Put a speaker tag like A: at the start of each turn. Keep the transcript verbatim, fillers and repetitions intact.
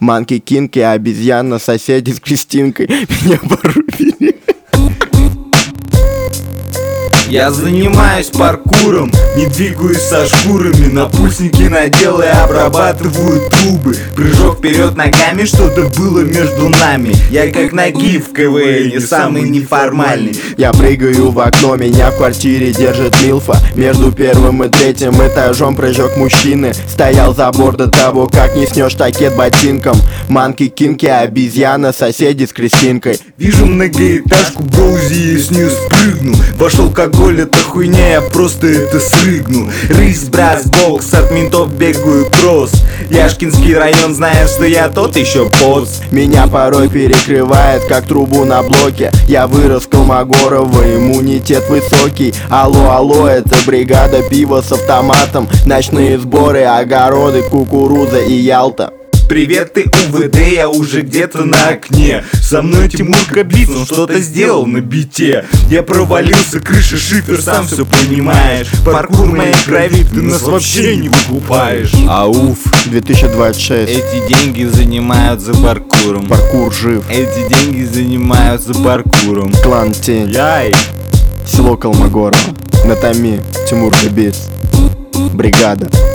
A: Манки Кинг и обезьяна, соседи с Кристинкой меня порубили.
B: Я занимаюсь паркуром, не двигаюсь со шкурами. Напульсники надел и обрабатываю трубы. Прыжок вперед ногами, что-то было между нами. Я как ноги в КВН, самый неформальный.
A: Я прыгаю в окно, меня в квартире держит Милфа. Между первым и третьим этажом прыжок мужчины. Стоял забор до того, как не снешь такет ботинком. Манки Кинг и обезьяна, соседи с Кристинкой.
B: Вижу многоэтажку, броузи, и с нее спрыгну. Вошел алкоголь, это хуйня, я просто это срыгну. Рысь, брас, бокс, от ментов бегаю кросс. Яшкинский район знает, что я тот еще поц.
A: Меня порой перекрывает, как трубу на блоке. Я вырос Колмогорова, иммунитет высокий. Алло, алло, это бригада, пива с автоматом. Ночные сборы, огороды, кукуруза и Ялта.
B: Привет, ты УВД, я уже где-то на окне. Со мной Тимур Кабиц, он что-то сделал на бите. Я провалился, крыша, шифер, сам все понимаешь. Паркур моей крови, ты нас вообще не выкупаешь.
A: Ауф, две тысячи двадцать шесть.
B: Эти деньги занимаются паркуром.
A: Паркур жив.
B: Эти деньги занимаются паркуром.
A: Клан Тень.
B: Яй.
A: Село Колмогорово. Натами, Тимур Кабиц. Бригада.